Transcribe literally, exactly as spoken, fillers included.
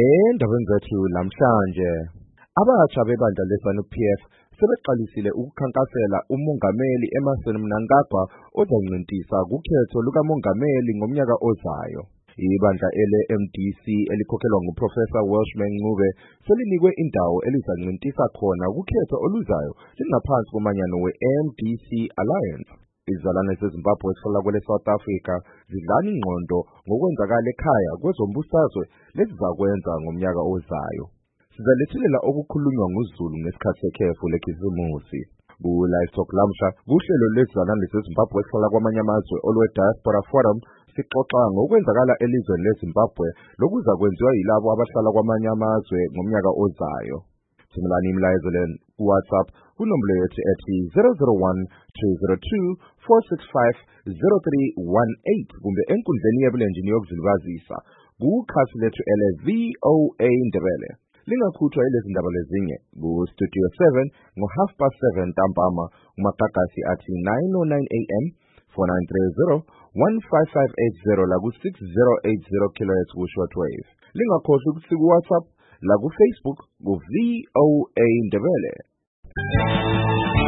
Endabeni zethu namhlanje abasha bebandla leZanu-P F sebeqalisile ukukhankasela umongameli Emmerson Mnangagwa ozancintiswa kukhetho lukamongameli ngomnyaka ozayo. Ibandla ele-M D C elikhokhelwa nguProfessor Welshman Ncube selinikwe indawo elizancintiswa khona kukhetho oluzayo lingaphansi komanyano we-M D C Alliance. Izalane zeZimbabwe esihlala kwele South Africa zidlala ingqondo ngokwenzakala ekhaya kwezombusazwe lezizakwenza ngomnyaka ozayo. Sizalethelela okukhulunywa nguZulu ngesikhathi sekhefu lekhisimusi. Ku-Live Talk lamhla kuhlelo lwezizalane zeZimbabwe esihlala kwamanye amazwe olwe-Diaspora Forum sixoxa ngokwenzakala elizweni leZimbabwe lokuza kwenziwa yilabo abahlala kwamanye amazwe ngomnyaka ozayo. Thumelani imilayezo ku-WhatsApp kunombolo yethu ethi zero zero one two zero two four six five zero three one eight kumbe enkundleni yebulenjini yokuzilibazisa kukhasi lethu ele V O A Ndebele. Lingakhuthwa ilezi ndaba lezinye ku-Studio seven ngo-half past seven ntambama kumagagasi athi nine oh nine A M four nine three zero one five five eight zero la ku-six zero eight zero kilohertz ku-shortwave. Lingakhohlwa ukuthi ku-WhatsApp la ku-Facebook ku-V O A Ndebele.